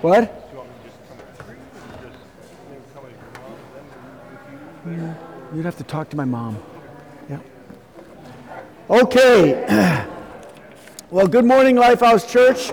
What? Do you want me to just come with you, or just maybe come with your mom, and then with you there? You'd have to talk to my mom. Yeah. Okay. Well, good morning, Lifehouse Church.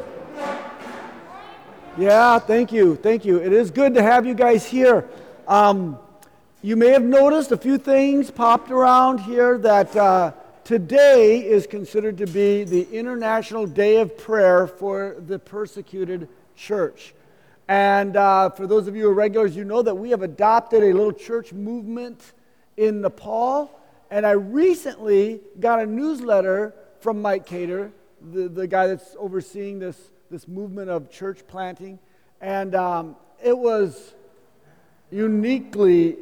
Yeah, thank you. Thank you. It is good to have you guys here. You may have noticed a few things popped around here that today is considered to be the International Day of Prayer for the Persecuted Church. And for those of you who are regulars, you know that we have adopted a little church movement in Nepal. And I recently got a newsletter from Mike Cater, the guy that's overseeing this movement of church planting. And it was uniquely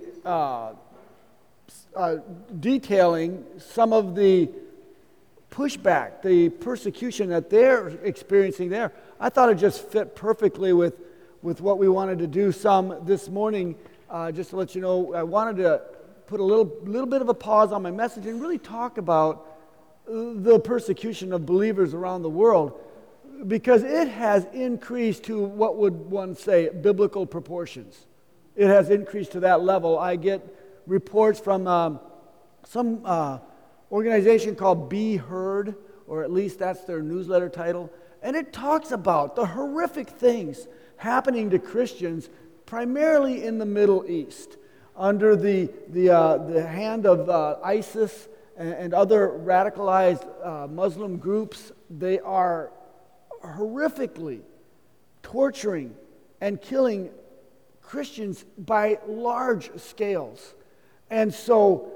detailing some of the pushback, the persecution that they're experiencing there. I thought it just fit perfectly with what we wanted to do some this morning. Just to let you know, I wanted to put a little bit of a pause on my message and really talk about the persecution of believers around the world, because it has increased to what would one say biblical proportions. It has increased to that level. I get reports from some organization called Be Heard, or at least that's their newsletter title, and it talks about the horrific things happening to Christians primarily in the Middle East under the hand of ISIS and other radicalized Muslim groups. They are horrifically torturing and killing Christians by large scales. And so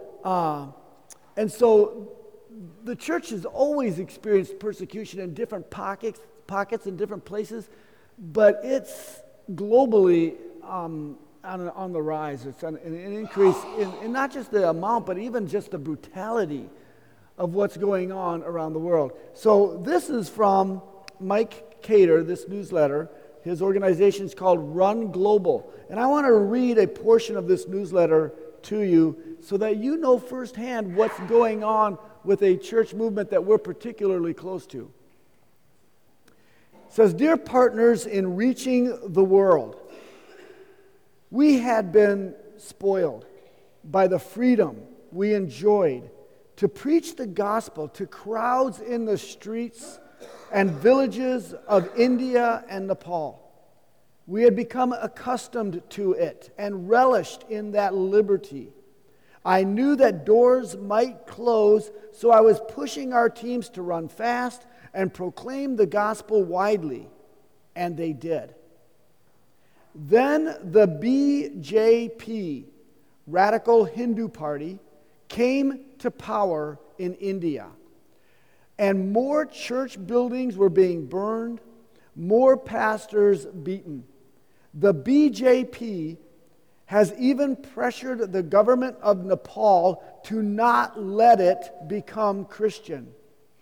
the church has always experienced persecution in different pockets in different places, but it's globally on the rise. It's an increase in not just the amount, but even just the brutality of what's going on around the world. So this is from Mike Cater, this newsletter. His organization is called Run Global. And I want to read a portion of this newsletter to you so that you know firsthand what's going on with a church movement that we're particularly close to. It says, "Dear partners in reaching the world, we had been spoiled by the freedom we enjoyed to preach the gospel to crowds in the streets and villages of India and Nepal. We had become accustomed to it and relished in that liberty. I knew that doors might close, so I was pushing our teams to run fast and proclaim the gospel widely, and they did. Then the BJP, Radical Hindu Party, came to power in India. And more church buildings were being burned, more pastors beaten. The BJP has even pressured the government of Nepal to not let it become Christian.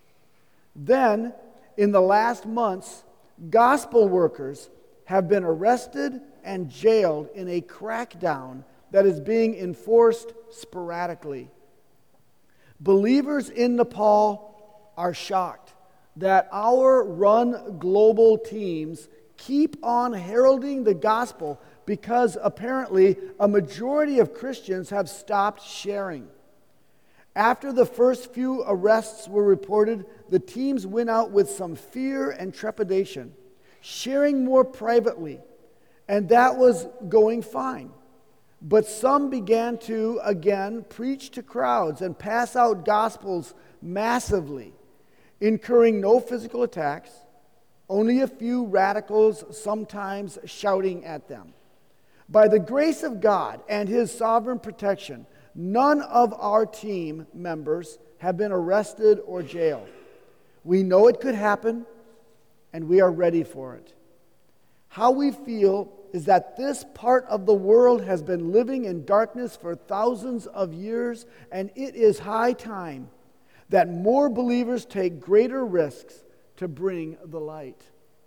Then, in the last months, gospel workers have been arrested and jailed in a crackdown that is being enforced sporadically. Believers in Nepal are shocked that our Run Global teams keep on heralding the gospel because apparently a majority of Christians have stopped sharing. After the first few arrests were reported, the teams went out with some fear and trepidation, sharing more privately, and that was going fine. But some began to, again, preach to crowds and pass out gospels massively, incurring no physical attacks, only a few radicals sometimes shouting at them. By the grace of God and His sovereign protection, none of our team members have been arrested or jailed. We know it could happen, and we are ready for it. How we feel is that this part of the world has been living in darkness for thousands of years, and it is high time that more believers take greater risks to bring the light.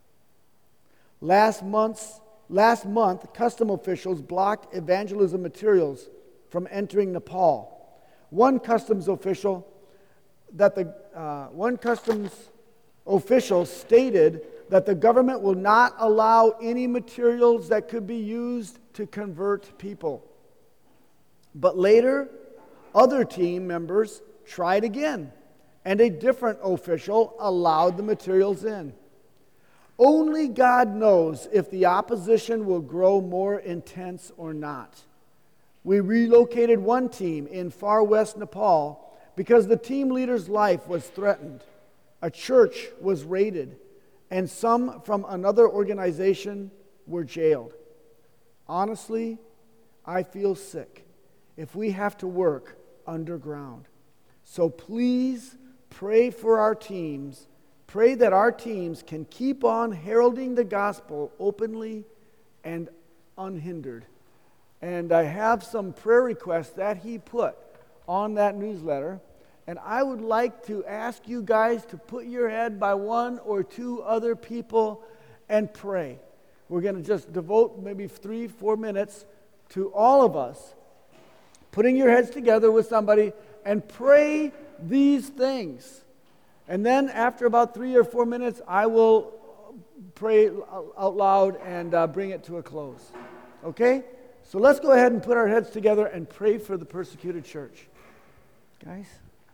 Last month, custom officials blocked evangelism materials from entering Nepal. One customs official stated that the government will not allow any materials that could be used to convert people. But later, other team members tried again, and a different official allowed the materials in. Only God knows if the opposition will grow more intense or not. We relocated one team in far west Nepal because the team leader's life was threatened. A church was raided, and some from another organization were jailed. Honestly, I feel sick if we have to work underground. So please pray for our teams. Pray that our teams can keep on heralding the gospel openly and unhindered. And I have some prayer requests that he put on that newsletter. And I would like to ask you guys to put your head by one or two other people and pray. We're going to just devote maybe 3-4 minutes to all of us putting your heads together with somebody and pray these things. And then after about 3 or 4 minutes, I will pray out loud and bring it to a close. Okay? So let's go ahead and put our heads together and pray for the persecuted church. Guys?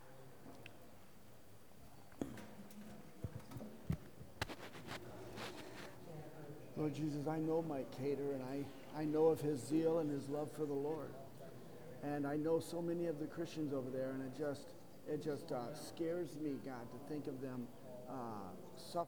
Lord Jesus, I know Mike Cater, and I know of his zeal and his love for the Lord. And I know so many of the Christians over there, and it just scares me, God, to think of them suffering.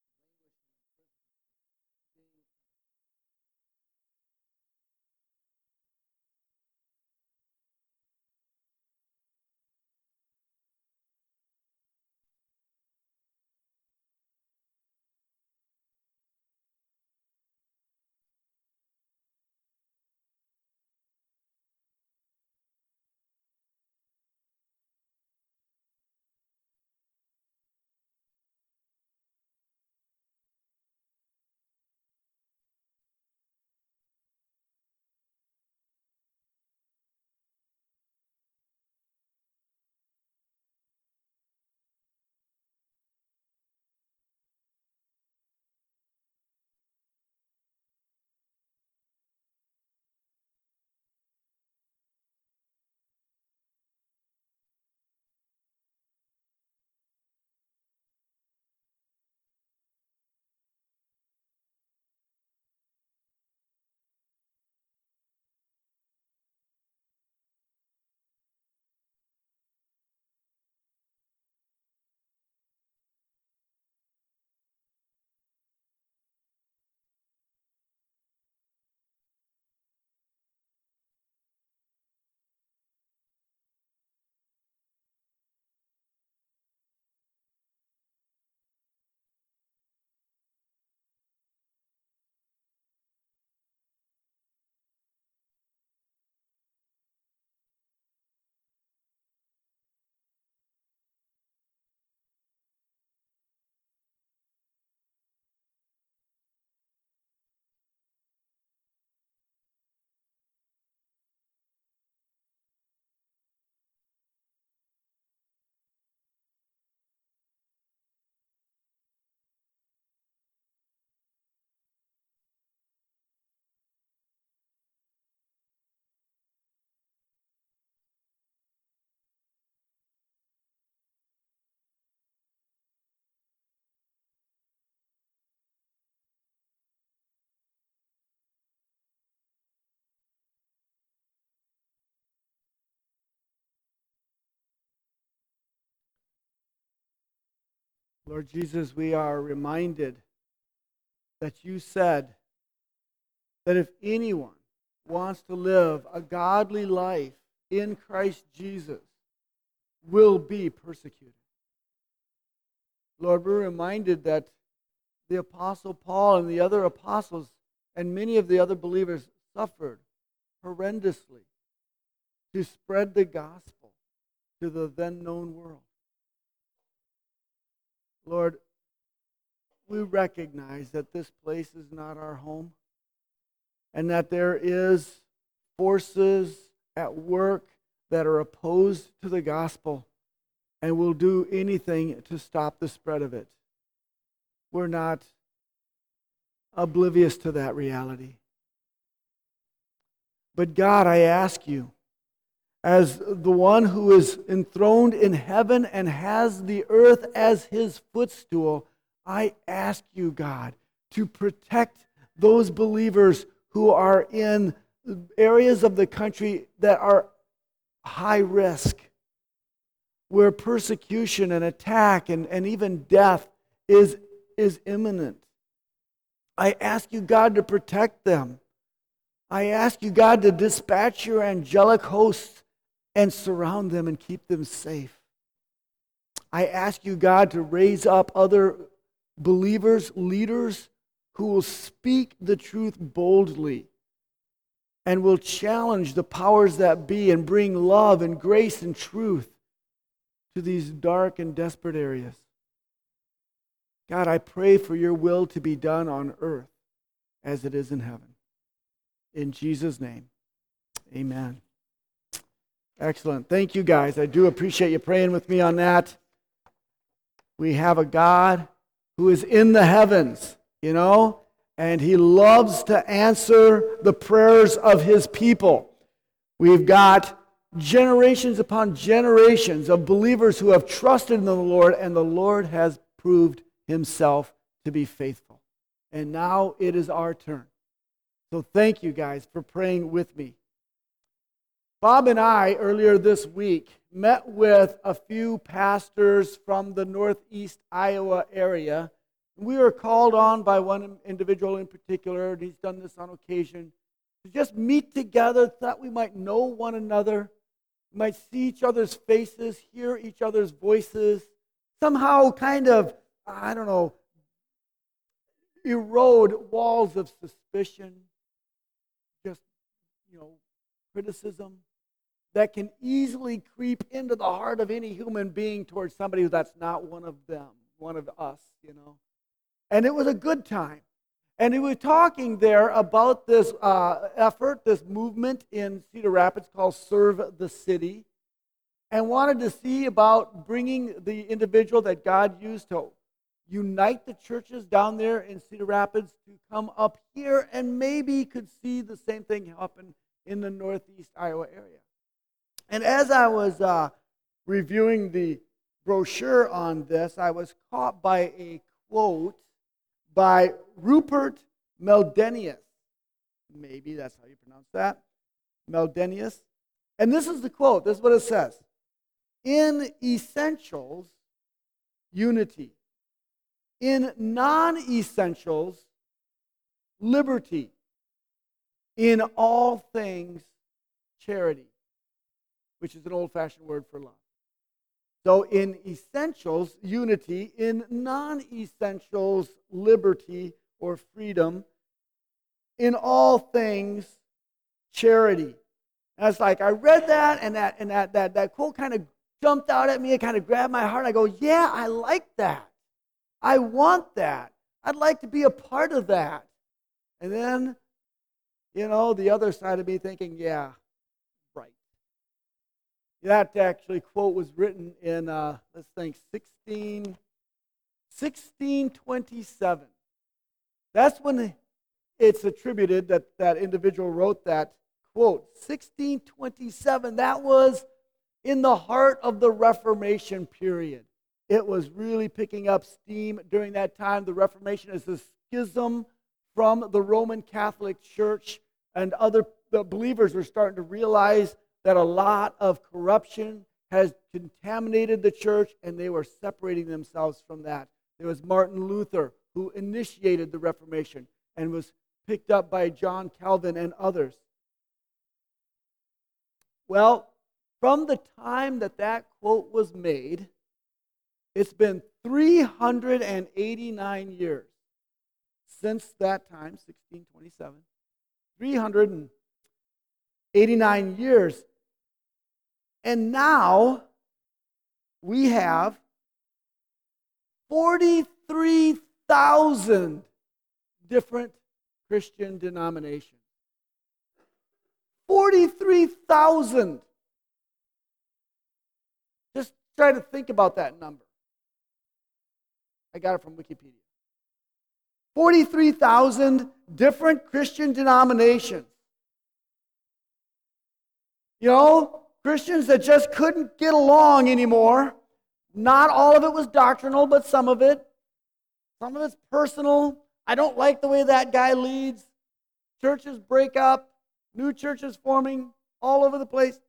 Lord Jesus, we are reminded that you said that if anyone wants to live a godly life in Christ Jesus, will be persecuted. Lord, we're reminded that the Apostle Paul and the other apostles and many of the other believers suffered horrendously to spread the gospel to the then known world. Lord, we recognize that this place is not our home and that there is forces at work that are opposed to the gospel and will do anything to stop the spread of it. We're not oblivious to that reality. But God, I ask you, as the one who is enthroned in heaven and has the earth as his footstool, I ask you, God, to protect those believers who are in areas of the country that are high risk, where persecution and attack and even death is imminent. I ask you, God, to protect them. I ask you, God, to dispatch your angelic hosts and surround them and keep them safe. I ask you, God, to raise up other believers, leaders, who will speak the truth boldly and will challenge the powers that be and bring love and grace and truth to these dark and desperate areas. God, I pray for your will to be done on earth as it is in heaven. In Jesus' name, amen. Excellent. Thank you, guys. I do appreciate you praying with me on that. We have a God who is in the heavens, and he loves to answer the prayers of his people. We've got generations upon generations of believers who have trusted in the Lord, and the Lord has proved himself to be faithful. And now it is our turn. So thank you guys for praying with me. Bob and I, earlier this week, met with a few pastors from the Northeast Iowa area. We were called on by one individual in particular, and he's done this on occasion, to just meet together, that we might know one another, we might see each other's faces, hear each other's voices, somehow kind of, erode walls of suspicion, just, criticism that can easily creep into the heart of any human being towards somebody that's not one of them, one of us, And it was a good time. And we were talking there about this effort, this movement in Cedar Rapids called Serve the City, and wanted to see about bringing the individual that God used to unite the churches down there in Cedar Rapids to come up here and maybe could see the same thing happen in the Northeast Iowa area. And as I was reviewing the brochure on this, I was caught by a quote by Rupert Meldenius. Maybe that's how you pronounce that. Meldenius. And this is the quote. This is what it says. In essentials, unity. In non-essentials, liberty. In all things, charity, which is an old-fashioned word for love. So in essentials, unity. In non-essentials, liberty or freedom. In all things, charity. And it's like I read that, and that quote kind of jumped out at me. It kind of grabbed my heart. I go, yeah, I like that. I want that. I'd like to be a part of that. And then, the other side of me thinking, yeah, right. That actually quote was written in, 1627. That's when it's attributed that individual wrote that quote. 1627, that was in the heart of the Reformation period. It was really picking up steam during that time. The Reformation is a schism from the Roman Catholic Church, and the believers were starting to realize that a lot of corruption has contaminated the church, and they were separating themselves from that. There was Martin Luther, who initiated the Reformation and was picked up by John Calvin and others. Well, from the time that quote was made, it's been 389 years since that time, 1627. 389 years. And now we have 43,000 different Christian denominations. 43,000. Just try to think about that number. I got it from Wikipedia. 43,000 different Christian denominations. You know, Christians that just couldn't get along anymore. Not all of it was doctrinal, but some of it. Some of it's personal. I don't like the way that guy leads. Churches break up. New churches forming all over the place.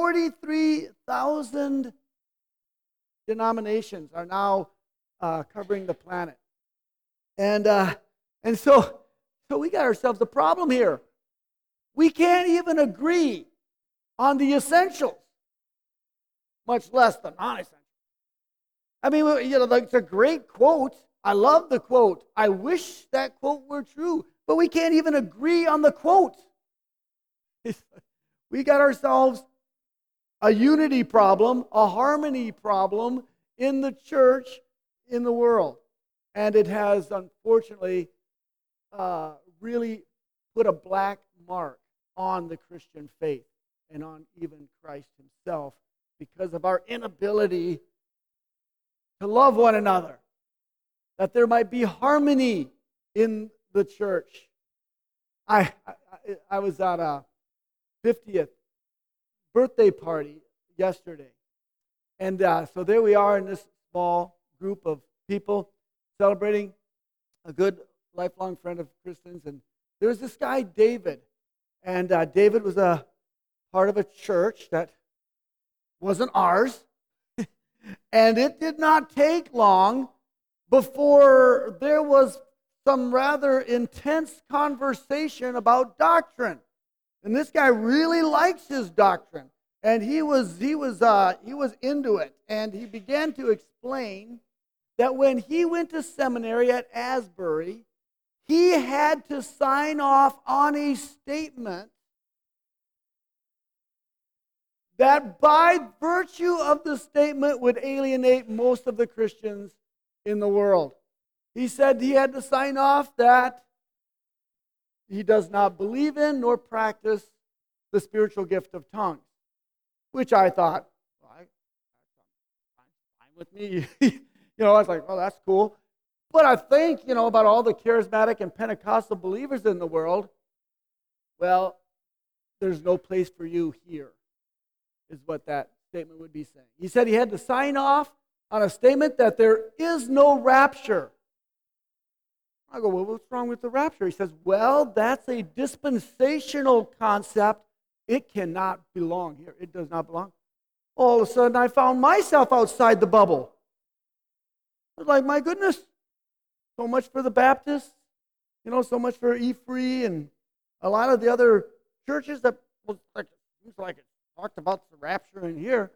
43,000 denominations are now covering the planet. And so we got ourselves a problem here. We can't even agree on the essentials, much less the non-essentials. I mean, you know, it's a great quote. I love the quote. I wish that quote were true, but we can't even agree on the quote. We got ourselves a unity problem, a harmony problem in the church, in the world. And it has, unfortunately, really put a black mark on the Christian faith and on even Christ himself because of our inability to love one another, that there might be harmony in the church. I was at a 50th birthday party yesterday, and so there we are in this small group of people celebrating a good lifelong friend of Kristen's, and there was this guy David, and David was a part of a church that wasn't ours, and it did not take long before there was some rather intense conversation about doctrine. And this guy really likes his doctrine, and he was into it. And he began to explain that when he went to seminary at Asbury, he had to sign off on a statement that by virtue of the statement would alienate most of the Christians in the world. He said he had to sign off that he does not believe in nor practice the spiritual gift of tongues, which I thought, well, that's fine with me. You know, I was like, oh, that's cool. But I think, you know, about all the charismatic and Pentecostal believers in the world, well, there's no place for you here, is what that statement would be saying. He said he had to sign off on a statement that there is no rapture. I go, well, what's wrong with the rapture? He says, well, that's a dispensational concept. It cannot belong here. It does not belong. All of a sudden, I found myself outside the bubble. I was like, my goodness, so much for the Baptists, you know, so much for E-Free and a lot of the other churches that seems like it talked about the rapture in here.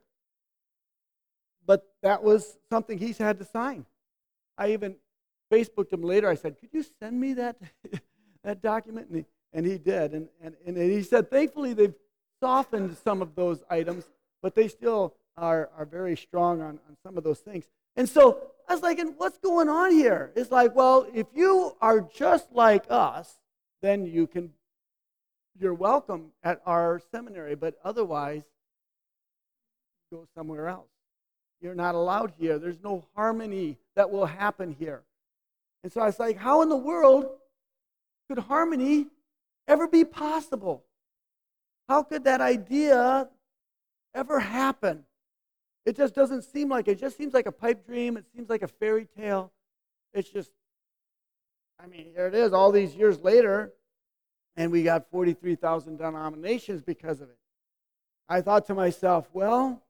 But that was something he's had to sign. I even Facebooked him later. I said, could you send me that document? And he did. And he said, thankfully, they've softened some of those items, but they still are very strong on some of those things. And so I was thinking, what's going on here? It's like, well, if you are just like us, then you're welcome at our seminary, but otherwise, go somewhere else. You're not allowed here. There's no harmony that will happen here. And so I was like, how in the world could harmony ever be possible? How could that idea ever happen? It just doesn't seem like it. It just seems like a pipe dream. It seems like a fairy tale. It's just, I mean, here it is all these years later, and we got 43,000 denominations because of it. I thought to myself, well,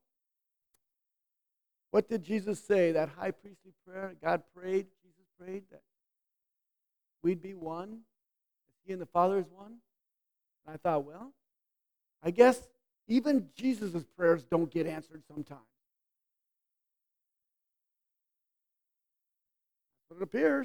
what did Jesus say? That high priestly prayer, God prayed, Jesus prayed that we'd be one, as He and the Father is one. And I thought, well, I guess even Jesus' prayers don't get answered sometimes. That's what it appears.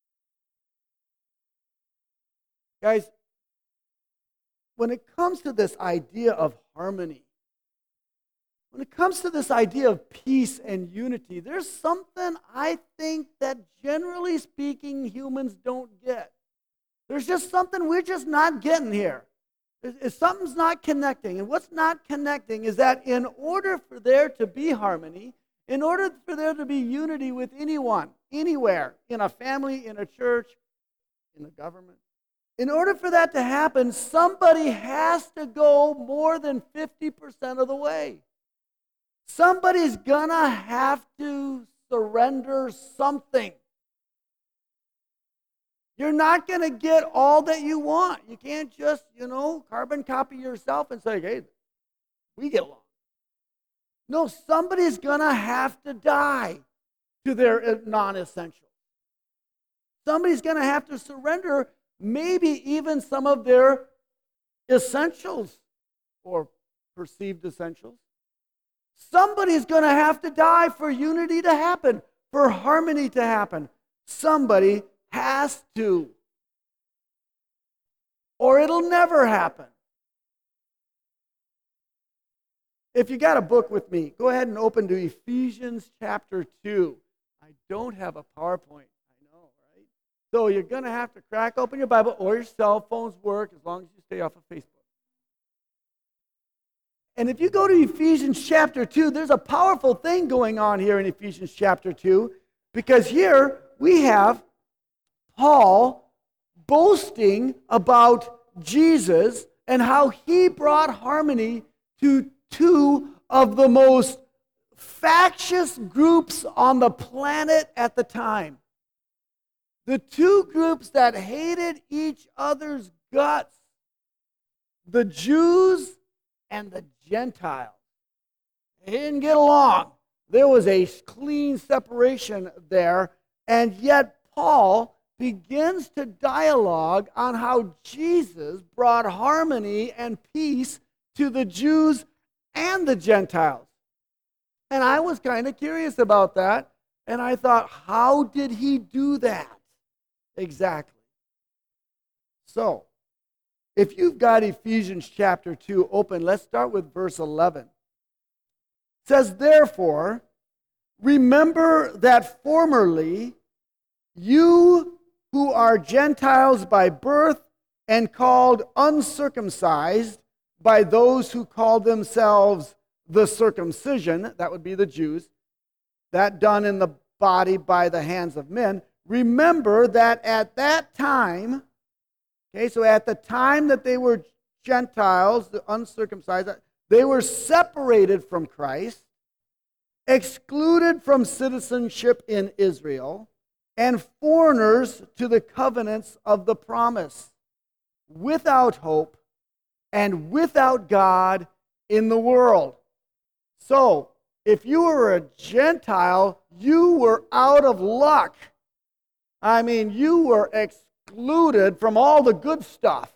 Guys, when it comes to this idea of harmony, when it comes to this idea of peace and unity, there's something I think that generally speaking humans don't get. There's just something we're just not getting here. Something's not connecting. And what's not connecting is that in order for there to be harmony, in order for there to be unity with anyone, anywhere, in a family, in a church, in the government. In order for that to happen, somebody has to go more than 50% of the way. Somebody's going to have to surrender something. You're not going to get all that you want. You can't just, carbon copy yourself and say, hey, we get along. No, somebody's going to have to die to their non-essentials. Somebody's going to have to surrender maybe even some of their essentials or perceived essentials. Somebody's going to have to die for unity to happen, for harmony to happen. Somebody has to, or it'll never happen. If you got a book with me, go ahead and open to Ephesians chapter 2. I don't have a PowerPoint. I know, right? So you're going to have to crack open your Bible, or your cell phones work as long as you stay off of Facebook. And if you go to Ephesians chapter 2, there's a powerful thing going on here in Ephesians chapter 2, because here we have Paul boasting about Jesus and how he brought harmony to two of the most factious groups on the planet at the time. The two groups that hated each other's guts, the Jews and the Gentiles. They didn't get along. There was a clean separation there, and yet Paul begins to dialogue on how Jesus brought harmony and peace to the Jews and the Gentiles. And I was kind of curious about that, and I thought, how did he do that exactly? So, if you've got Ephesians chapter 2 open, let's start with verse 11. It says, therefore, remember that formerly you who are Gentiles by birth and called uncircumcised by those who call themselves the circumcision, that would be the Jews, that done in the body by the hands of men, remember that at that time, okay, so at the time that they were Gentiles, the uncircumcised, they were separated from Christ, excluded from citizenship in Israel, and foreigners to the covenants of the promise, without hope and without God in the world. So, if you were a Gentile, you were out of luck. I mean, you were excluded from all the good stuff.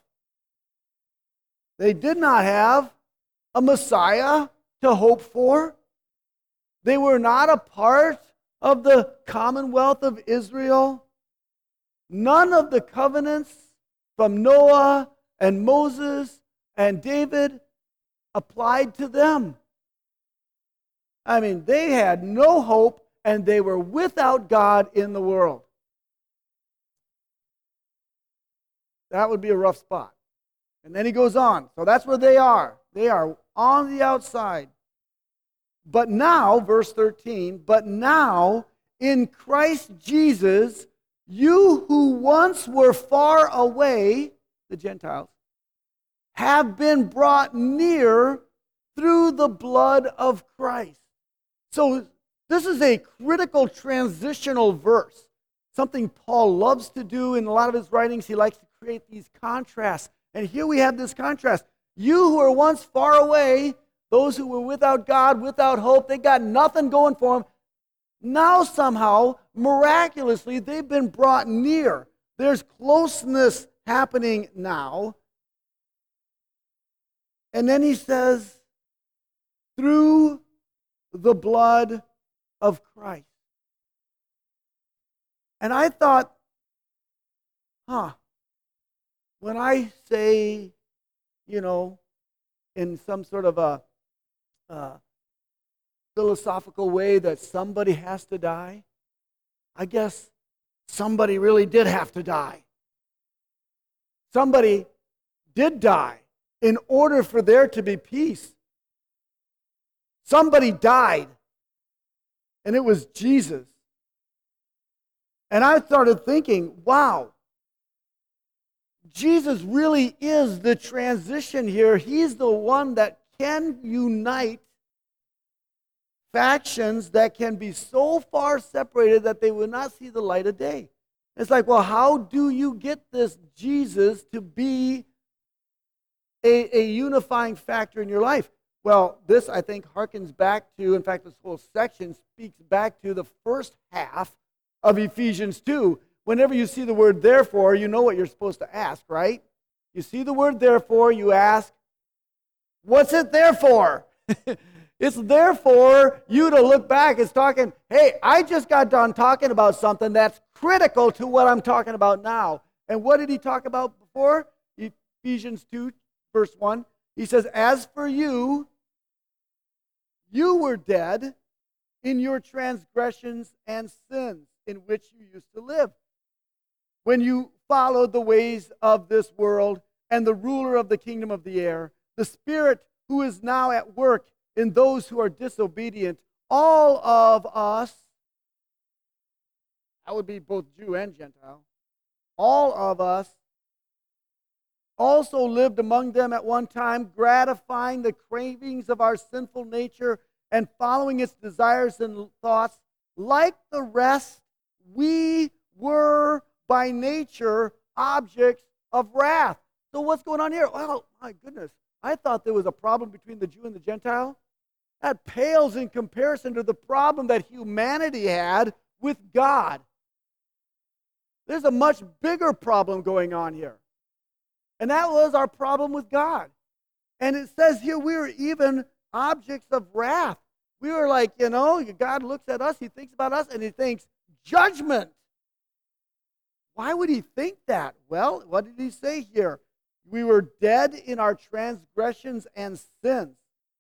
They did not have a Messiah to hope for. They were not a part of the commonwealth of Israel. None of the covenants from Noah and Moses and David applied to them. I mean, they had no hope, and they were without God in the world. That would be a rough spot. And then he goes on. So that's where they are. They are on the outside. But now, verse 13, but now in Christ Jesus, you who once were far away, the Gentiles, have been brought near through the blood of Christ. So this is a critical transitional verse. Something Paul loves to do in a lot of his writings. He likes to create these contrasts. And here we have this contrast. You who were once far away, those who were without God, without hope, they got nothing going for them. Now somehow, miraculously, they've been brought near. There's closeness happening now. And then he says, through the blood of Christ. And I thought, when I say, in some sort of a philosophical way that somebody has to die, I guess somebody really did have to die. Somebody did die in order for there to be peace. Somebody died, and it was Jesus. And I started thinking, wow, Jesus really is the transition here. He's the one that can unite factions that can be so far separated that they will not see the light of day. It's like, well, how do you get this Jesus to be a unifying factor in your life? Well, this, I think, harkens back to, in fact, this whole section speaks back to the first half of Ephesians 2. Whenever you see the word therefore, you know what you're supposed to ask, right? You see the word therefore, you ask, what's it there for? It's there for you to look back. It's talking, hey, I just got done talking about something that's critical to what I'm talking about now. And what did he talk about before? Ephesians 2, verse 1. He says, as for you, you were dead in your transgressions and sins in which you used to live, when you followed the ways of this world and the ruler of the kingdom of the air, the spirit who is now at work in those who are disobedient. All of us, that would be both Jew and Gentile, all of us also lived among them at one time, gratifying the cravings of our sinful nature and following its desires and thoughts. Like the rest, we were by nature objects of wrath. So what's going on here? Oh, my goodness. I thought there was a problem between the Jew and the Gentile. That pales in comparison to the problem that humanity had with God. There's a much bigger problem going on here. And that was our problem with God. And it says here we were even objects of wrath. We were like, God looks at us, he thinks about us, and he thinks judgment. Why would he think that? Well, what did he say here? We were dead in our transgressions and sins.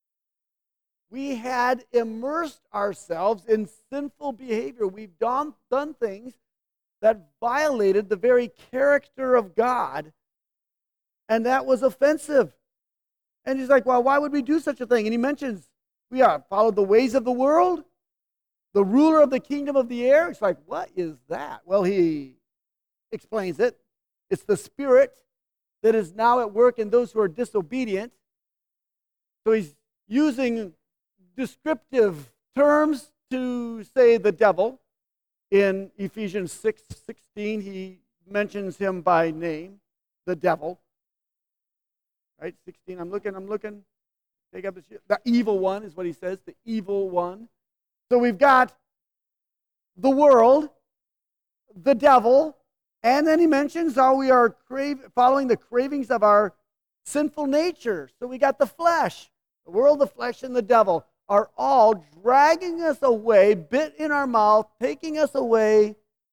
We had immersed ourselves in sinful behavior. We've done things that violated the very character of God, and that was offensive. And he's like, well, why would we do such a thing? And he mentions, we followed the ways of the world, the ruler of the kingdom of the air. It's like, what is that? Well, he explains it. It's the spirit that is now at work in those who are disobedient. So he's using descriptive terms to say the devil. In Ephesians 6:16, he mentions him by name, the devil. Right, 16, I'm looking. Take up the evil one is what he says, the evil one. So we've got the world, the devil, and then he mentions how we are following the cravings of our sinful nature. So we got the flesh. The world, the flesh, and the devil are all dragging us away, bit in our mouth, taking us away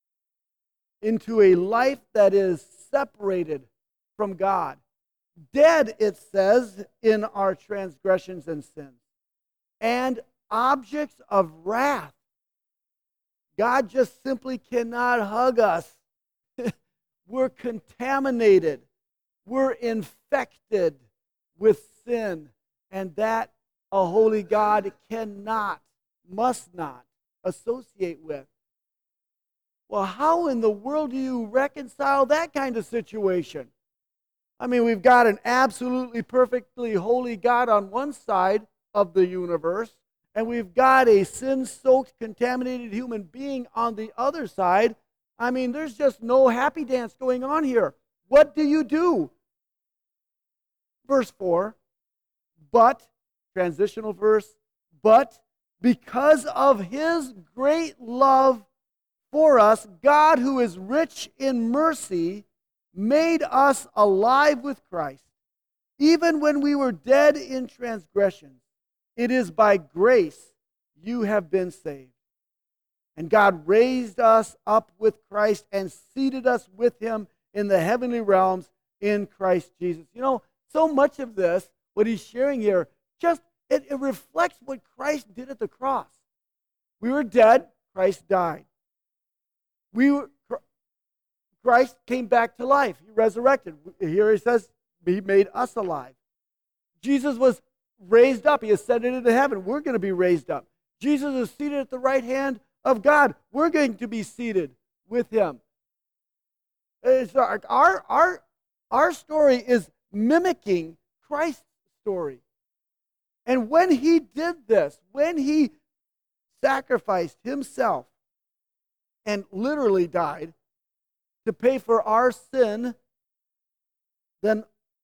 into a life that is separated from God. Dead, it says, in our transgressions and sins, and objects of wrath. God just simply cannot hug us. We're contaminated. We're infected with sin, and that a holy God cannot, must not associate with. Well, how in the world do you reconcile that kind of situation? I mean, we've got an absolutely perfectly holy God on one side of the universe, and we've got a sin-soaked, contaminated human being on the other side. I mean, there's just no happy dance going on here. What do? Verse 4, but, transitional verse, but because of his great love for us, God, who is rich in mercy, made us alive with Christ, even when we were dead in transgressions. It is by grace you have been saved. And God raised us up with Christ and seated us with him in the heavenly realms in Christ Jesus. So much of this, what he's sharing here, just it reflects what Christ did at the cross. We were dead, Christ died. Christ came back to life. He resurrected. Here he says, he made us alive. Jesus was raised up. He ascended into heaven. We're going to be raised up. Jesus is seated at the right hand of God. We're going to be seated with him. It's our Our story is mimicking Christ's story. And when he did this, when he sacrificed himself and literally died to pay for our sin, then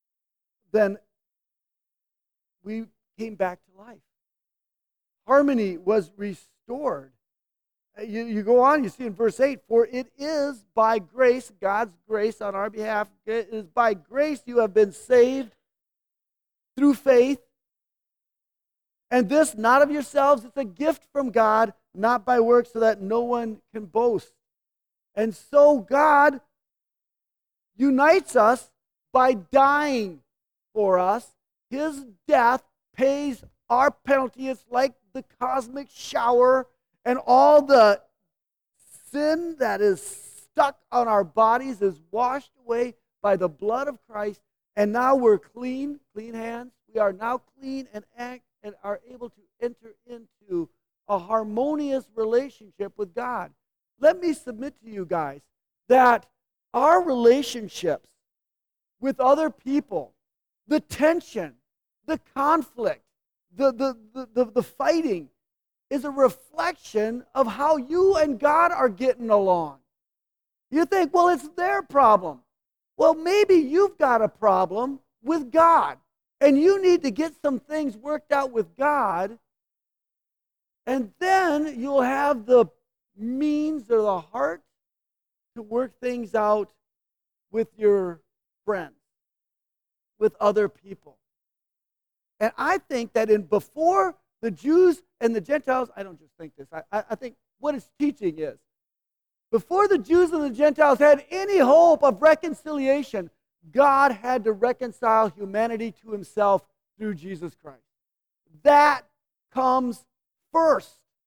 we came back to life. Harmony was restored. You go on, you see in verse 8, for it is by grace, God's grace on our behalf, it is by grace you have been saved through faith. And this not of yourselves, it's a gift from God, not by works, so that no one can boast. And so God unites us by dying for us. His death pays our penalty. It's like the cosmic shower, and all the sin that is stuck on our bodies is washed away by the blood of Christ. And now we're clean hands. We are now clean and are able to enter into a harmonious relationship with God. Let me submit to you guys that our relationships with other people, the tension, the conflict, the fighting, is a reflection of how you and God are getting along. You think, well, it's their problem. Well, maybe you've got a problem with God, and you need to get some things worked out with God, and then you'll have the means or the heart to work things out with your friends, with other people. And I think that before the Jews and the Gentiles, I don't just think this, I think what it's teaching is, before the Jews and the Gentiles had any hope of reconciliation, God had to reconcile humanity to himself through Jesus Christ. That comes first.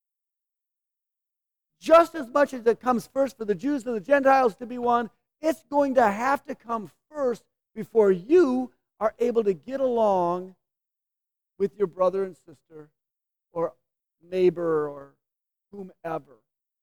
Just as much as it comes first for the Jews and the Gentiles to be one, it's going to have to come first before you are able to get along with your brother and sister or neighbor or whomever.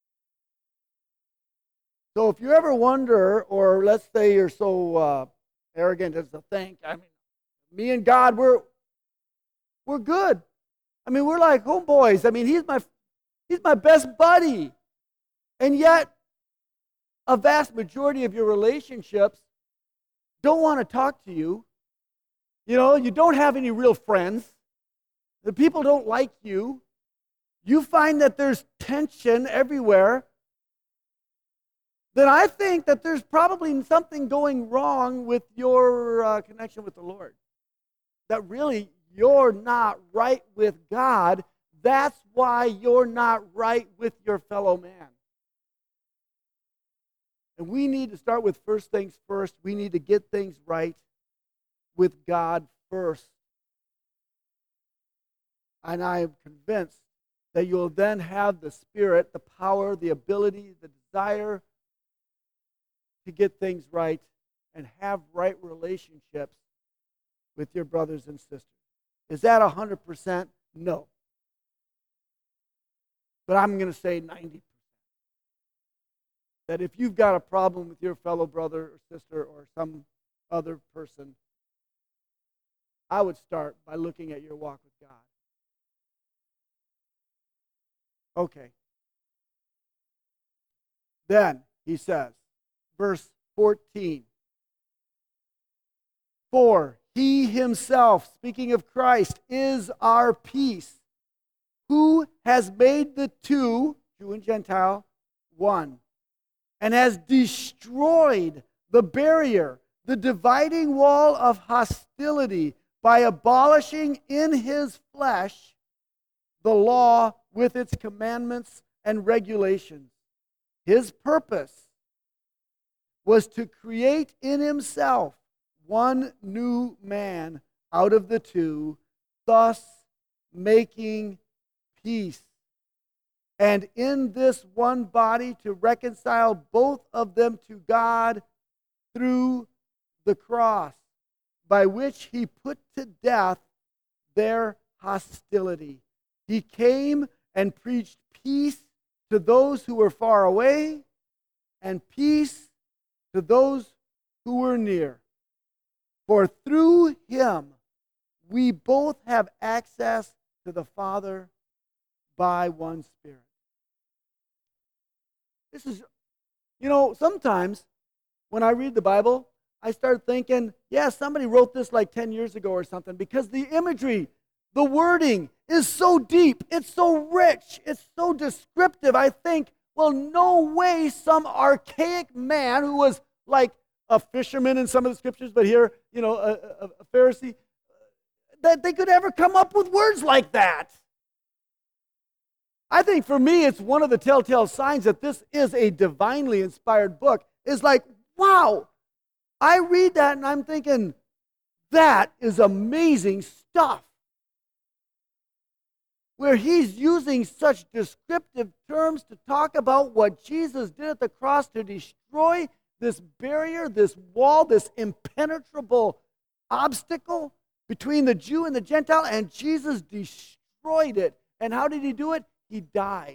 So if you ever wonder, or let's say you're so arrogant as to think, I mean, me and God, we're good. I mean, we're like homeboys. I mean, he's my best buddy. And yet, a vast majority of your relationships don't want to talk to you. You know, you don't have any real friends. The people don't like you. You find that there's tension everywhere. Then I think that there's probably something going wrong with your connection with the Lord. That really you're not right with God. That's why you're not right with your fellow man. And we need to start with first things first. We need to get things right with God first. And I am convinced that you'll then have the spirit, the power, the ability, the desire to get things right and have right relationships with your brothers and sisters. Is that 100%? No. But I'm going to say 90%. That if you've got a problem with your fellow brother or sister or some other person, I would start by looking at your walk with God. Okay. Then he says, verse 14, for he himself, speaking of Christ, is our peace, who has made the two, Jew and Gentile, one, and has destroyed the barrier, the dividing wall of hostility, by abolishing in his flesh the law with its commandments and regulations. His purpose was to create in himself one new man out of the two, thus making peace. And in this one body to reconcile both of them to God through the cross, by which he put to death their hostility. He came and preached peace to those who were far away and peace to those who were near. For through him we both have access to the Father by one Spirit. This is, sometimes when I read the Bible, I start thinking, yeah, somebody wrote this like 10 years ago or something, because the imagery, the wording is so deep, it's so rich, it's so descriptive. I think, well, no way some archaic man who was like a fisherman in some of the scriptures, but here, a Pharisee, that they could ever come up with words like that. I think for me, it's one of the telltale signs that this is a divinely inspired book, is like, wow, I read that and I'm thinking, that is amazing stuff. Where he's using such descriptive terms to talk about what Jesus did at the cross to destroy this barrier, this wall, this impenetrable obstacle between the Jew and the Gentile, and Jesus destroyed it. And how did he do it? He died.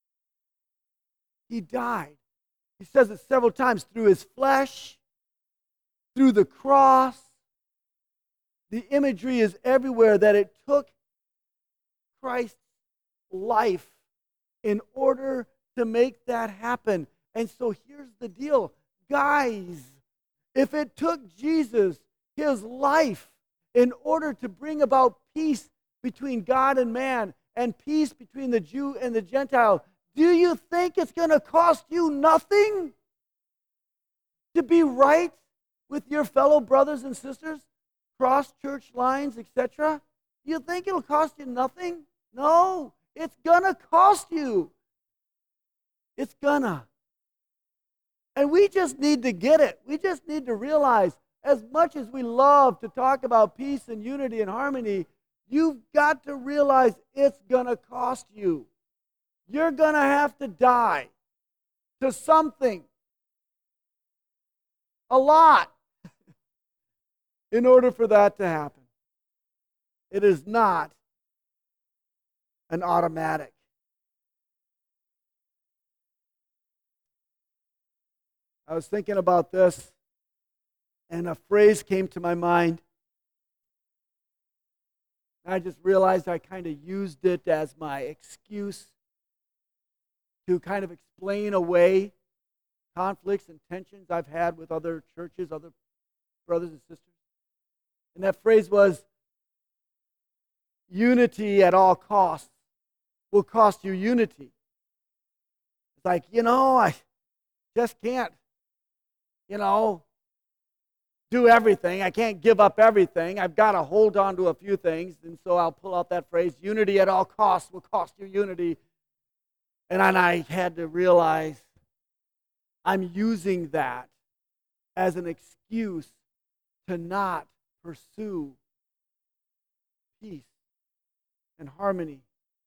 He died. He says it several times, through his flesh, through the cross. The imagery is everywhere that it took Christ's life in order to make that happen. And so here's the deal. Guys, if it took Jesus, his life, in order to bring about peace between God and man and peace between the Jew and the Gentile, do you think it's going to cost you nothing to be right with your fellow brothers and sisters, cross church lines, etc.? Do you think it'll cost you nothing? No, it's going to cost you. It's gonna. And we just need to get it. We just need to realize, as much as we love to talk about peace and unity and harmony, you've got to realize it's going to cost you. You're going to have to die to something. A lot. In order for that to happen. It is not an automatic. I was thinking about this, and a phrase came to my mind. I just realized I kind of used it as my excuse to kind of explain away conflicts and tensions I've had with other churches, other brothers and sisters. And that phrase was, unity at all costs will cost you unity. It's like, I just can't, do everything. I can't give up everything. I've got to hold on to a few things. And so I'll pull out that phrase, unity at all costs will cost you unity. And then I had to realize I'm using that as an excuse to not pursue peace and harmony.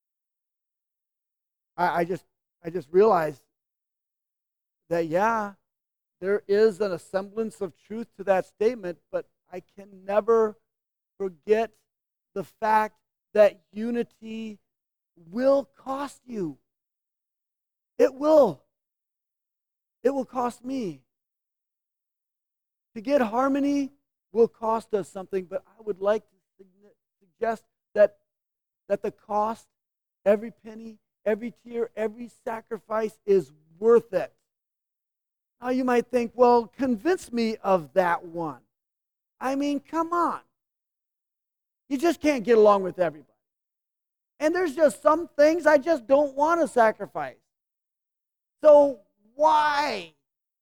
I just realized that, yeah, there is a semblance of truth to that statement, but I can never forget the fact that unity will cost you. It will. It will cost me. To get harmony will cost us something, but I would like to suggest that the cost, every penny, every tear, every sacrifice is worth it. Now you might think, well, convince me of that one. I mean, come on. You just can't get along with everybody. And there's just some things I just don't want to sacrifice. So why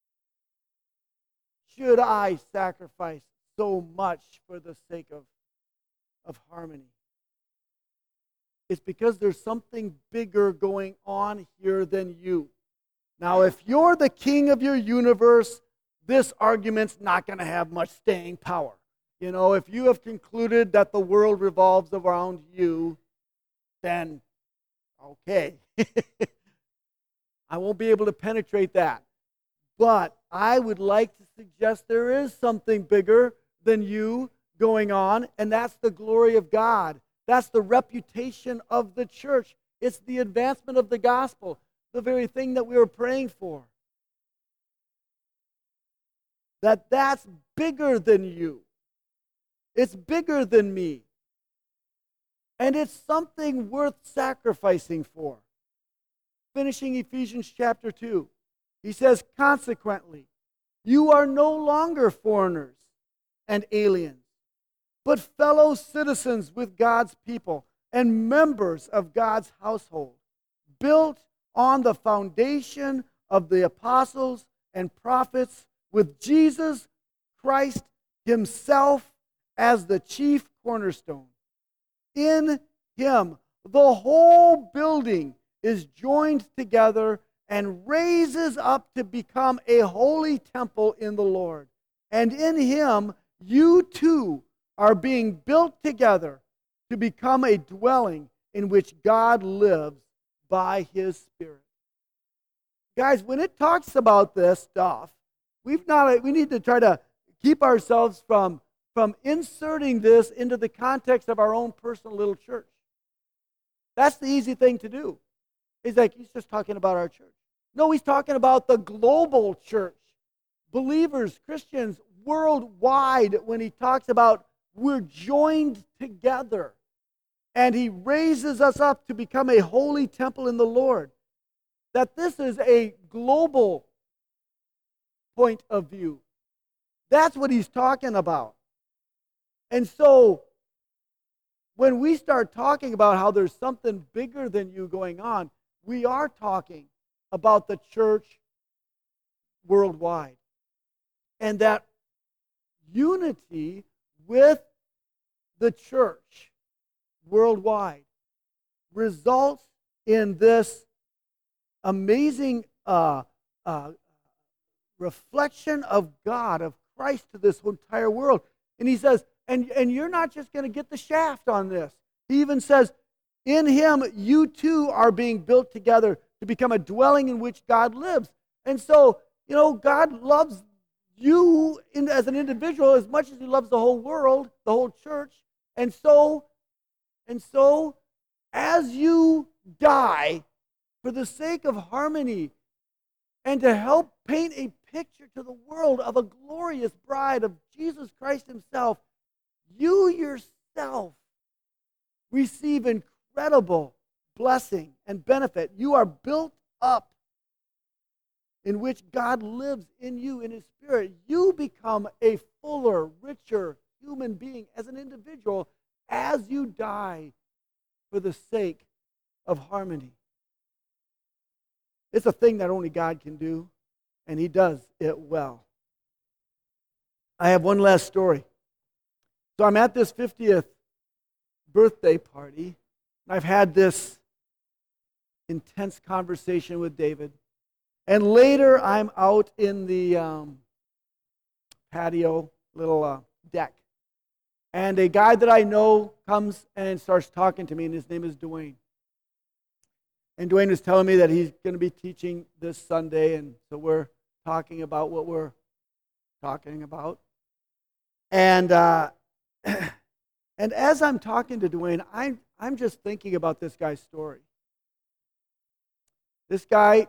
should I sacrifice so much for the sake of harmony? It's because there's something bigger going on here than you. Now, if you're the king of your universe, this argument's not going to have much staying power. If you have concluded that the world revolves around you, then okay. I won't be able to penetrate that. But I would like to suggest there is something bigger than you going on, and that's the glory of God. That's the reputation of the church. It's the advancement of the gospel, the very thing that we were praying for. That's bigger than you. It's bigger than me. And it's something worth sacrificing for. Finishing Ephesians chapter 2, he says, consequently, you are no longer foreigners and aliens, but fellow citizens with God's people and members of God's household, built on the foundation of the apostles and prophets, with Jesus Christ himself as the chief cornerstone. In him, the whole building is joined together and raises up to become a holy temple in the Lord. And in him, you too are being built together to become a dwelling in which God lives by his Spirit. Guys, when it talks about this stuff, we need to try to keep ourselves from inserting this into the context of our own personal little church. That's the easy thing to do. He's just talking about our church. No, he's talking about the global church. Believers, Christians, worldwide, when he talks about we're joined together. And he raises us up to become a holy temple in the Lord. That this is a global point of view. That's what he's talking about. And so, when we start talking about how there's something bigger than you going on, we are talking about the church worldwide. And that unity with the church worldwide results in this amazing reflection of God, of Christ to this entire world. And he says, and you're not just going to get the shaft on this. He even says, in him you too are being built together to become a dwelling in which God lives. And so, God loves you as an individual as much as he loves the whole world, the whole church. And so, as you die for the sake of harmony and to help paint a picture to the world of a glorious bride of Jesus Christ himself, you yourself receive incredible blessing and benefit. You are built up in which God lives in you, in his Spirit. You become a fuller, richer human being as an individual as you die for the sake of harmony. It's a thing that only God can do, and he does it well. I have one last story. So I'm at this 50th birthday party. I've had this intense conversation with David. And later I'm out in the patio, little deck. And a guy that I know comes and starts talking to me, and his name is Dwayne. And Dwayne was telling me that he's going to be teaching this Sunday, and so we're talking about what we're talking about. And and as I'm talking to Dwayne, I'm just thinking about this guy's story. This guy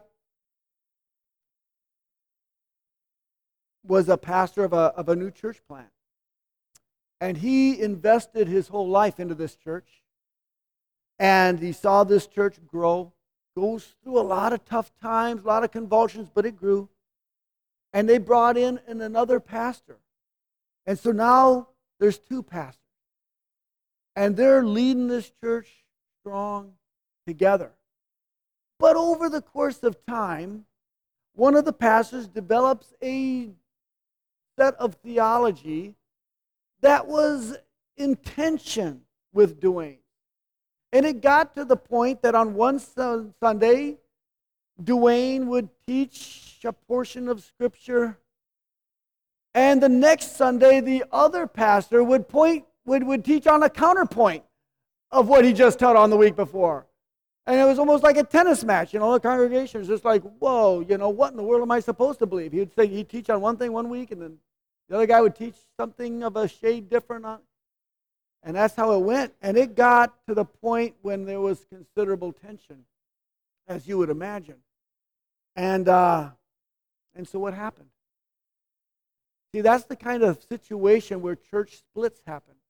was a pastor of a new church plant. And he invested his whole life into this church. And he saw this church grow, goes through a lot of tough times, a lot of convulsions, but it grew. And they brought in another pastor. And so now there's two pastors. And they're leading this church strong together. But over the course of time, one of the pastors develops a set of theology that was in tension with Dwayne. And it got to the point that on one Sunday, Dwayne would teach a portion of Scripture, and the next Sunday, the other pastor would teach on a counterpoint of what he just taught on the week before. And it was almost like a tennis match. The congregation was just like, whoa, what in the world am I supposed to believe? He'd teach on one thing one week, and then the other guy would teach something of a shade different on. And that's how it went. And it got to the point when there was considerable tension, as you would imagine. And so what happened? See, that's the kind of situation where church splits happen.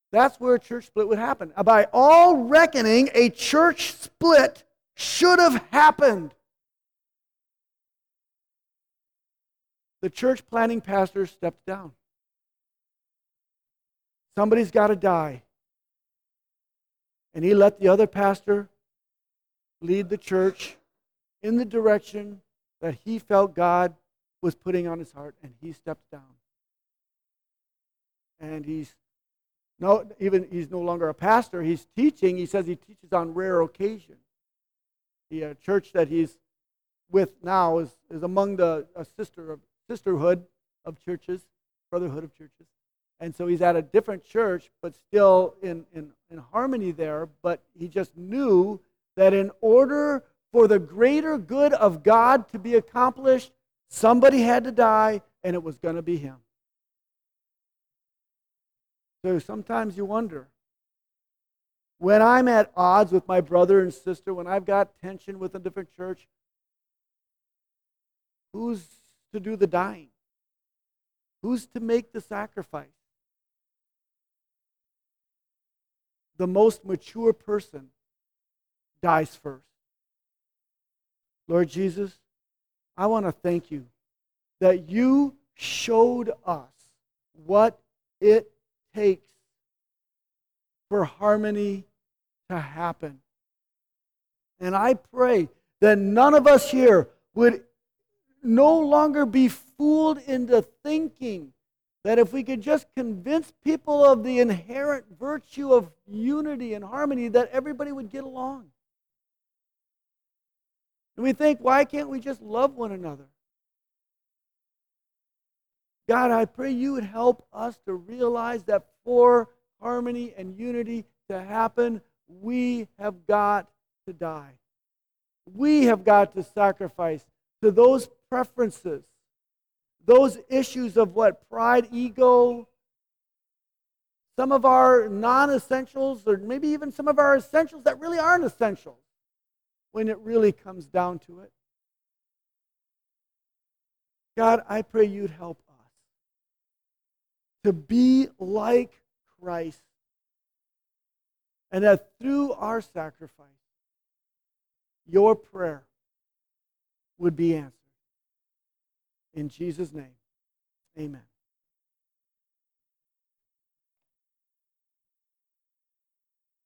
That's where a church split would happen. By all reckoning, a church split should have happened. The church planting pastor stepped down. Somebody's got to die. And he let the other pastor lead the church in the direction that he felt God was putting on his heart, and he stepped down. And he's no longer a pastor. He's teaching. He says he teaches on rare occasion. The church that he's with now is among the sisterhood of churches, brotherhood of churches. And so he's at a different church, but still in harmony there. But he just knew that in order for the greater good of God to be accomplished, somebody had to die, and it was going to be him. So sometimes you wonder, when I'm at odds with my brother and sister, when I've got tension with a different church, who's to do the dying? Who's to make the sacrifice? The most mature person dies first. Lord Jesus, I want to thank you that you showed us what it takes for harmony to happen. And I pray that none of us here would no longer be fooled into thinking that if we could just convince people of the inherent virtue of unity and harmony, that everybody would get along. And we think, why can't we just love one another? God, I pray you would help us to realize that for harmony and unity to happen, we have got to die. We have got to sacrifice to those preferences, those issues of what? Pride, ego, some of our non-essentials, or maybe even some of our essentials that really aren't essentials when it really comes down to it. God, I pray you'd help us to be like Christ, and that through our sacrifice, your prayer would be answered. In Jesus' name, amen.